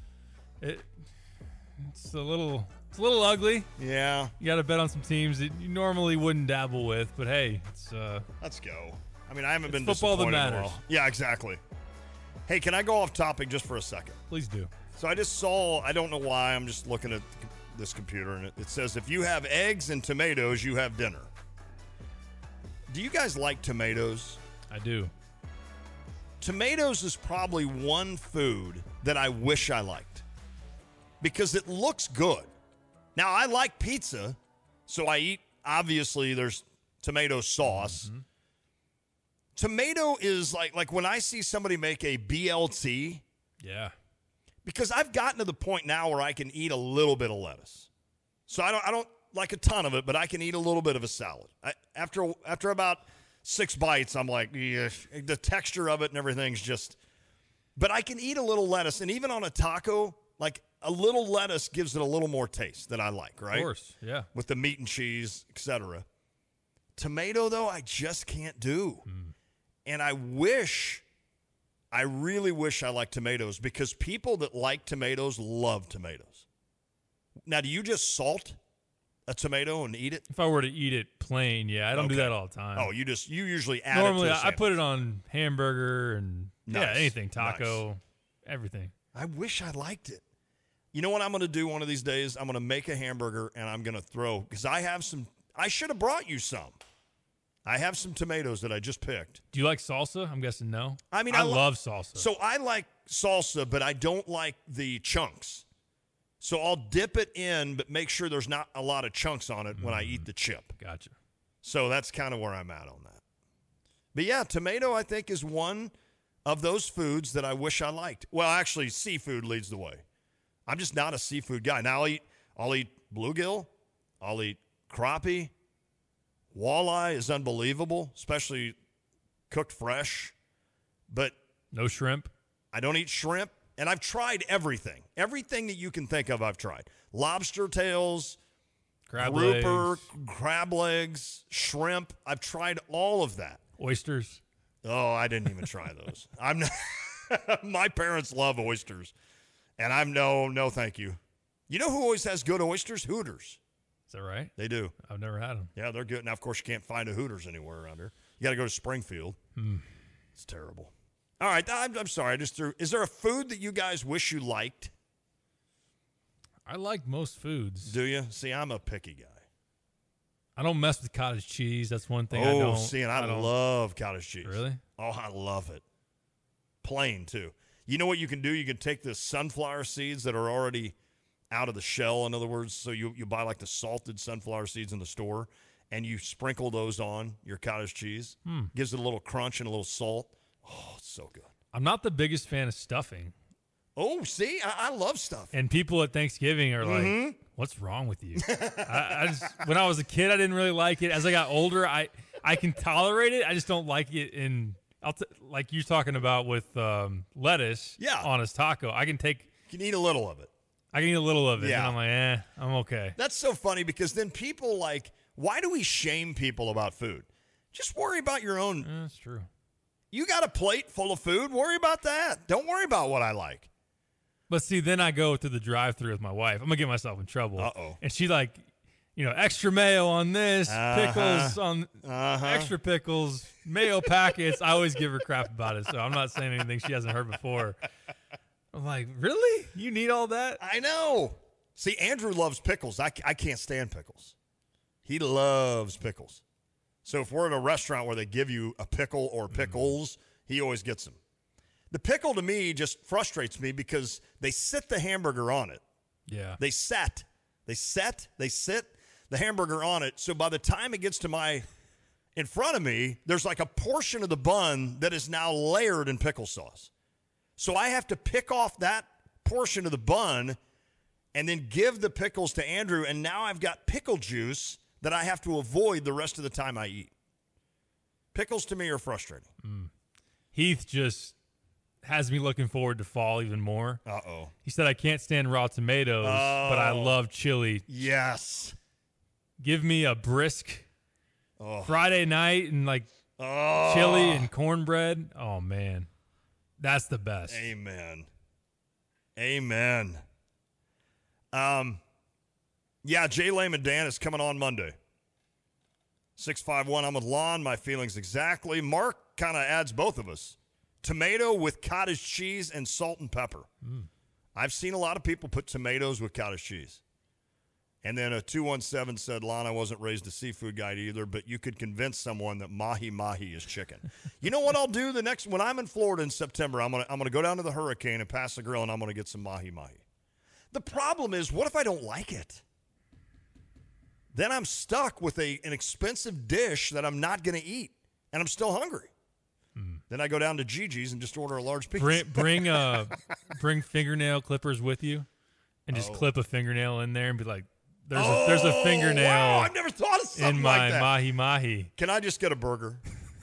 It's a little ugly. Yeah. You got to bet on some teams that you normally wouldn't dabble with, but hey, it's let's go. I mean, I haven't been football that disappointed in a matters. while. Yeah, exactly. Hey, can I go off topic just for a second? Please do. So I just saw, I don't know why, I'm just looking at this computer, and it says if you have eggs and tomatoes, you have dinner. Do you guys like tomatoes? I do. Tomatoes is probably one food that I wish I liked because it looks good. Now, I like pizza, so I eat, obviously, there's tomato sauce. Mm-hmm. Tomato is like when I see somebody make a BLT. Yeah. Because I've gotten to the point now where I can eat a little bit of lettuce. So I don't like a ton of it, but I can eat a little bit of a salad. After about 6 bites, I'm like, yeah, the texture of it and everything's just. But I can eat a little lettuce, and even on a taco, like a little lettuce gives it a little more taste that I like, right? Of course, yeah. With the meat and cheese, etc. Tomato, though, I just can't do. And I really wish I liked tomatoes because people that like tomatoes love tomatoes. Now, do you just salt a tomato and eat it? If I were to eat it plain, yeah. I don't do that all the time. Oh, you usually add Normally, it to a I put it on hamburger and Nice. anything, taco, everything. I wish I liked it. You know what I'm going to do one of these days? I'm going to make a hamburger and I'm going to throw, because I should have brought you some. I have some tomatoes that I just picked. Do you like salsa? I'm guessing no. I mean, I love salsa. So I like salsa, but I don't like the chunks. So I'll dip it in, but make sure there's not a lot of chunks on it when I eat the chip. Gotcha. So that's kind of where I'm at on that. But yeah, tomato I think is one of those foods that I wish I liked. Well, actually, seafood leads the way. I'm just not a seafood guy. Now I'll eat bluegill. I'll eat crappie. Walleye is unbelievable, especially cooked fresh. But no shrimp. I don't eat shrimp. And I've tried everything. Everything that you can think of, I've tried. Lobster tails, grouper, crab legs, shrimp. I've tried all of that. Oysters. Oh, I didn't even try those. I'm not, my parents love oysters. And I'm no, thank you. You know who always has good oysters? Hooters. Is that right? They do. I've never had them. Yeah, they're good. Now, of course, you can't find a Hooters anywhere around here. You got to go to Springfield. It's terrible. All right, I'm sorry. I just threw. Is there a food that you guys wish you liked? I like most foods. Do you? See, I'm a picky guy. I don't mess with cottage cheese. That's one thing I don't. See, and I love cottage cheese. Really? Oh, I love it. Plain, too. You know what you can do? You can take the sunflower seeds that are already out of the shell, in other words. So you buy like the salted sunflower seeds in the store, and you sprinkle those on your cottage cheese. Gives it a little crunch and a little salt. Oh, it's so good. I'm not the biggest fan of stuffing. Oh, see? I love stuffing. And people at Thanksgiving are like, what's wrong with you? I just, when I was a kid, I didn't really like it. As I got older, I can tolerate it. I just don't like it in like you're talking about with lettuce on a taco. You can eat a little of it. I can eat a little of it. Yeah. And I'm like, I'm okay. That's so funny because then people why do we shame people about food? Just worry about your own. That's true. You got a plate full of food. Worry about that. Don't worry about what I like. But see, then I go to the drive-thru with my wife. I'm going to get myself in trouble. Uh-oh. And she extra mayo on this, pickles on extra pickles, mayo packets. I always give her crap about it, so I'm not saying anything she hasn't heard before. I'm like, really? You need all that? I know. See, Andrew loves pickles. I can't stand pickles. He loves pickles. So if we're at a restaurant where they give you a pickle or pickles, he always gets them. The pickle to me just frustrates me because they sit the hamburger on it. Yeah. They sit the hamburger on it. So by the time it gets to in front of me, there's like a portion of the bun that is now layered in pickle sauce. So I have to pick off that portion of the bun and then give the pickles to Andrew. And now I've got pickle juice that I have to avoid the rest of the time I eat. Pickles to me are frustrating. Heath just has me looking forward to fall even more. Uh-oh. He said, I can't stand raw tomatoes, but I love chili. Yes. Give me a brisk Friday night and like chili and cornbread. Oh, man. That's the best. Amen. Yeah, Jay Lehman Dan is coming on Monday. 651, I'm with Lon. My feelings exactly. Mark kind of adds both of us. Tomato with cottage cheese and salt and pepper. I've seen a lot of people put tomatoes with cottage cheese. And then a 217 said, Lon, I wasn't raised a seafood guy either, but you could convince someone that mahi-mahi is chicken. You know what I'll do when I'm in Florida in September? I'm gonna go down to the Hurricane and pass the grill, and I'm going to get some mahi-mahi. The problem is, what if I don't like it? Then I'm stuck with an expensive dish that I'm not going to eat, and I'm still hungry. Then I go down to Gigi's and just order a large pizza. Bring fingernail clippers with you, and just clip a fingernail in there and be like, "There's a fingernail." Wow, I've never thought of something in my like that. mahi mahi. Can I just get a burger?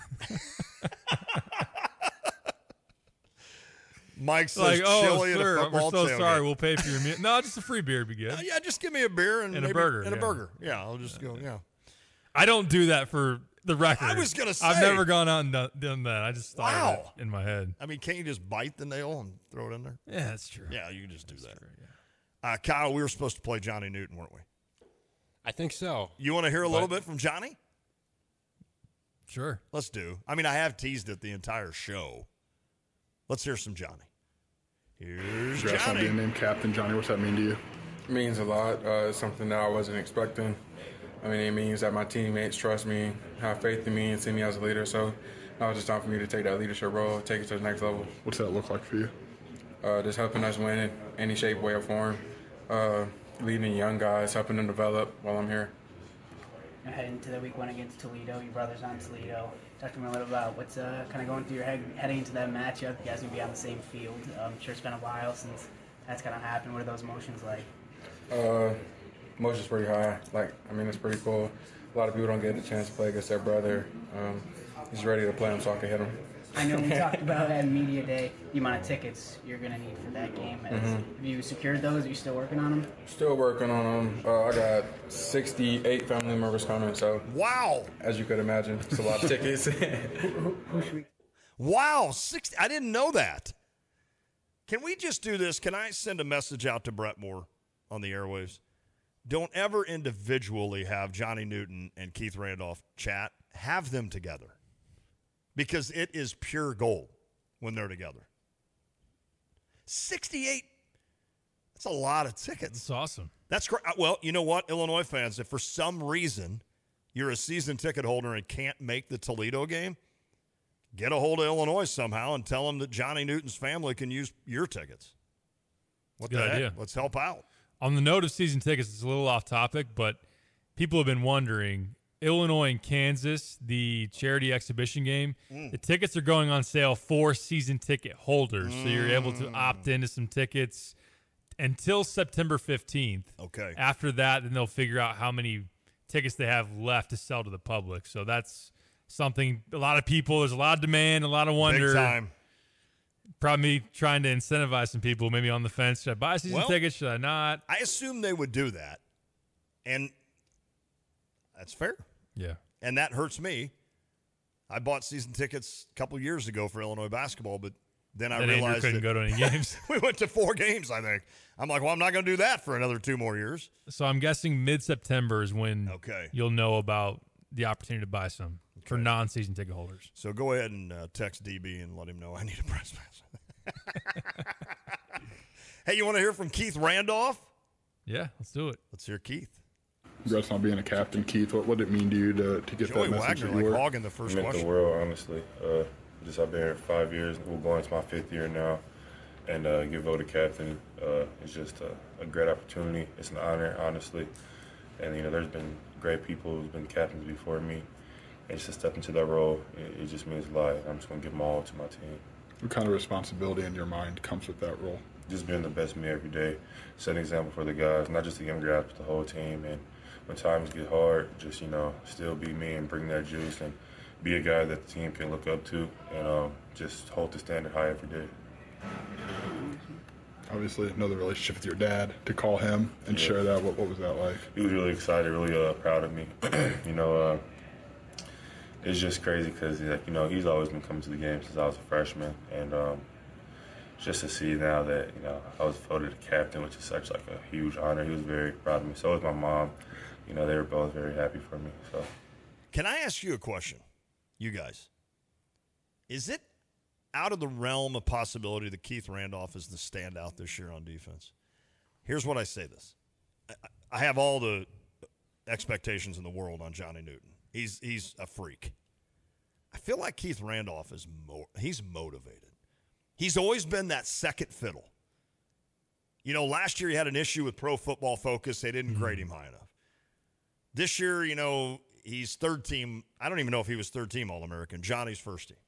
Mike says chili and a football we're so tailgate. sorry. We'll pay for your meal. No, just a free beer would be good. Yeah, just give me a beer and a burger. And a burger. Yeah, I'll just go. Yeah. I don't do that for the record. I was gonna say I've never gone out and done that. I just thought of it in my head. I mean, can't you just bite the nail and throw it in there? Yeah, that's true. Yeah, you can just do that. True, yeah. Kyle, we were supposed to play Johnny Newton, weren't we? I think so. You want to hear a little bit from Johnny? Sure. Let's do. I mean, I have teased it the entire show. Let's hear some Johnny. Here's Congrats on Johnny. being named captain, Johnny. What's that mean to you? It means a lot. It's something that I wasn't expecting. I mean, it means that my teammates trust me, have faith in me, and see me as a leader. So now it's just time for me to take that leadership role, take it to the next level. What's that look like for you? Just helping us win in any shape, way, or form. Leading young guys, helping them develop while I'm here. Heading to the week one against Toledo, your brother's on Toledo. Talk to me a little about what's kind of going through your head heading into that matchup. You guys will be on the same field. I'm sure it's been a while since that's kind of happened. What are those emotions like? Emotions pretty high. It's pretty cool. A lot of people don't get the chance to play against their brother. He's ready to play him, so I can hit him. I know we talked about at Media Day the amount of tickets you're going to need for that game. Have you secured those? Are you still working on them? Still working on them. I got 68 family members coming, so. Wow. As you could imagine, it's a lot of tickets. Wow, 60. I didn't know that. Can we just do this? Can I send a message out to Brett Moore on the airwaves? Don't ever individually have Johnny Newton and Keith Randolph chat. Have them together. Because it is pure gold when they're together. 68. That's a lot of tickets. That's awesome. That's great. Well, you know what, Illinois fans, if for some reason you're a season ticket holder and can't make the Toledo game, get a hold of Illinois somehow and tell them that Johnny Newton's family can use your tickets. What Good the heck? idea. Let's help out. On the note of season tickets, it's a little off topic, but people have been wondering, Illinois and Kansas, the charity exhibition game, the tickets are going on sale for season ticket holders. So you're able to opt into some tickets until September 15th. Okay. After that, then they'll figure out how many tickets they have left to sell to the public. So that's something a lot of people, there's a lot of demand, a lot of wonder. Big time. Probably trying to incentivize some people maybe on the fence. Should I buy season tickets? Should I not? I assume they would do that. And that's fair. Yeah. And that hurts me. I bought season tickets a couple years ago for Illinois basketball, but then I realized Andrew couldn't go to any games. We went to 4 games, I think. I'm like, well, I'm not going to do that for another 2 more years. So I'm guessing mid-September is when you'll know about the opportunity to buy some for non-season ticket holders. So go ahead and text DB and let him know I need a press pass. Hey, you want to hear from Keith Randolph? Yeah, let's do it. Let's hear Keith. Congrats on being a captain, Keith. What did it mean to you to get Joey that message? Wagner, like hogging the first It meant question. the world, honestly. I've been here 5 years. We're going to my 5th year now. And get voted captain is just a great opportunity. It's an honor, honestly. And, there's been great people who've been captains before me. And just to step into that role, it just means a lot. I'm just going to give them all to my team. What kind of responsibility in your mind comes with that role? Just being the best me every day. Set an example for the guys, not just the young guys, but the whole team. And when times get hard, just, still be me and bring that juice and be a guy that the team can look up to and just hold the standard high every day. obviously know the relationship with your dad. To call him and share that, what was that like? He was really excited, really proud of me. It's just crazy because he's always been coming to the game since I was a freshman, and just to see now that I was voted a captain, which is such like a huge honor. He was very proud of me. So was my mom. They were both very happy for me. So, can I ask you a question, you guys? Is it out of the realm of possibility that Keith Randolph is the standout this year on defense? Here's what I say this. I have all the expectations in the world on Johnny Newton. He's a freak. I feel like Keith Randolph he's motivated. He's always been that second fiddle. Last year he had an issue with Pro Football Focus. They didn't grade him high enough. This year, he's third team. I don't even know if he was third team All-American. Johnny's first team.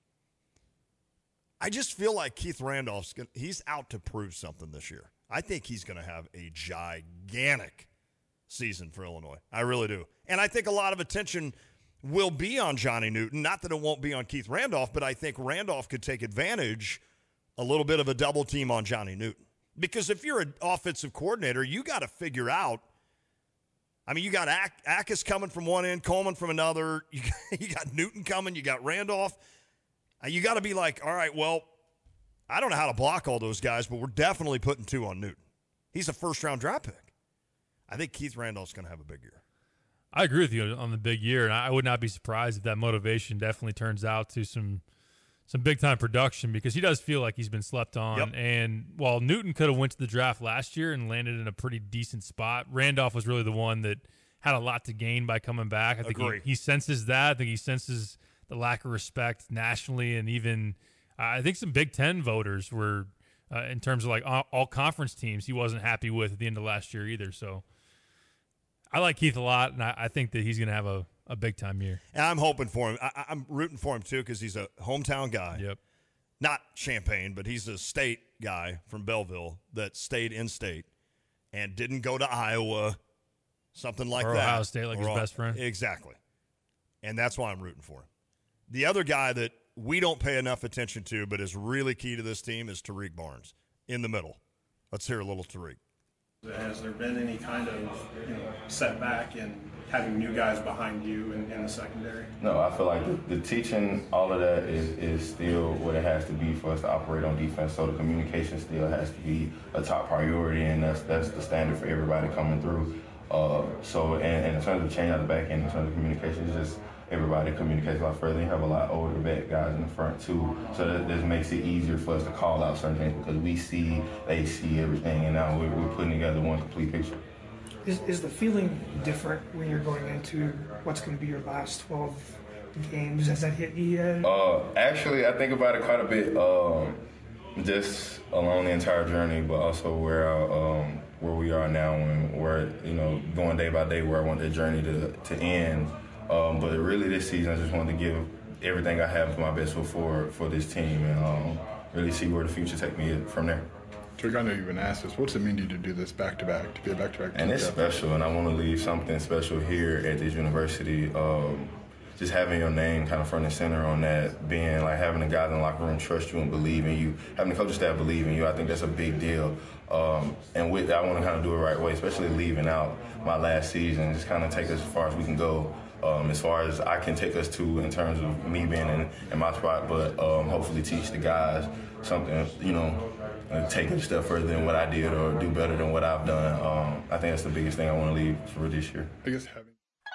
I just feel like Keith Randolph's he's out to prove something this year. I think he's going to have a gigantic season for Illinois. I really do. And I think a lot of attention will be on Johnny Newton. Not that it won't be on Keith Randolph, but I think Randolph could take advantage a little bit of a double team on Johnny Newton. Because if you're an offensive coordinator, you got to figure out, you got Akis coming from one end, Coleman from another. You got Newton coming. You got Randolph. You got to be like, all right, well, I don't know how to block all those guys, but we're definitely putting 2 on Newton. He's a first-round draft pick. I think Keith Randolph's going to have a big year. I agree with you on the big year, and I would not be surprised if that motivation definitely turns out to some big-time production, because he does feel like he's been slept on. Yep. And while Newton could have went to the draft last year and landed in a pretty decent spot, Randolph was really the one that had a lot to gain by coming back. I think he senses that. I think he senses the lack of respect nationally, and even I think some Big Ten voters were, in terms of like all conference teams, he wasn't happy with at the end of last year either. So I like Keith a lot, and I think that he's going to have a big-time year. And I'm hoping for him. I'm rooting for him, too, because he's a hometown guy. Yep. Not Champaign, but he's a state guy from Belleville that stayed in state and didn't go to Iowa, something like or that. Ohio State, like his best friend. Exactly. And that's why I'm rooting for him. The other guy that we don't pay enough attention to but is really key to this team is Tariq Barnes in the middle. Let's hear a little Tariq. Has there been any kind of setback in having new guys behind you in the secondary? No, I feel like the teaching, all of that is still what it has to be for us to operate on defense. So the communication still has to be a top priority, and that's the standard for everybody coming through. So in terms of change out the back end, in terms of communication, it's just everybody communicates a lot further. You have a lot older vet guys in the front too, so that this makes it easier for us to call out certain things because they see everything, and now we're putting together one complete picture. Is the feeling different when you're going into what's going to be your last 12 games? Has that hit you yet? Actually, I think about it quite a bit, just along the entire journey, but also where we are now, and where going day by day where I want that journey to end. But really, this season, I just wanted to give everything I have to my best foot for this team, and really see where the future take me from there. Tariq, I know you've been asked this. What's it mean to you to do this back-to-back, to be a back-to-back? And it's special, and I want to leave something special here at this university. Just having your name kind of front and center on that, being like having the guys in the locker room trust you and believe in you, having the coaching staff believe in you, I think that's a big deal. And with that, I want to kind of do it right way, especially leaving out my last season, just kind of take us as far as we can go. As far as I can take us to in terms of me being in my spot, but hopefully teach the guys something, take it a step further than what I did or do better than what I've done. I think that's the biggest thing I want to leave for this year. I guess having.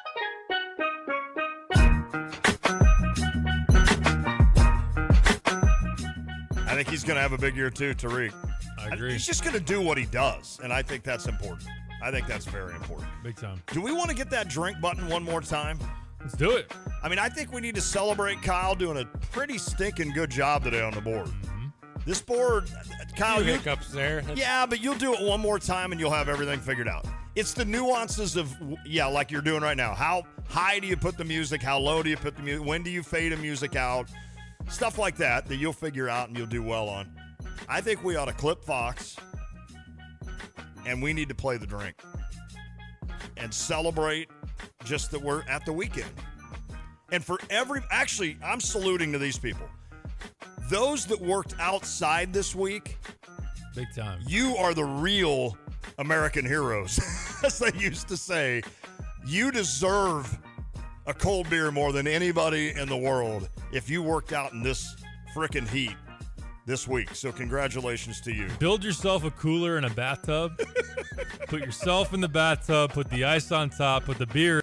I think he's going to have a big year too, Tariq. I agree. He's just going to do what he does, and I think that's important. I think that's very important. Big time. Do we want to get that drink button one more time? Let's do it. I think we need to celebrate Kyle doing a pretty stinking good job today on the board. Mm-hmm. This board, Kyle, you hiccups there. Yeah, but you'll do it one more time and you'll have everything figured out. It's the nuances of, like you're doing right now. How high do you put the music? How low do you put the music? When do you fade a music out? Stuff like that you'll figure out and you'll do well on. I think we ought to clip Fox, and we need to play the drink and celebrate just that we're at the weekend. And for actually, I'm saluting to these people. Those that worked outside this week, Big time. You are the real American heroes, as they used to say. You deserve a cold beer more than anybody in the world if you worked out in this frickin' heat this week. So congratulations to you. Build yourself a cooler and a bathtub. Put yourself in the bathtub, put the ice on top, put the beer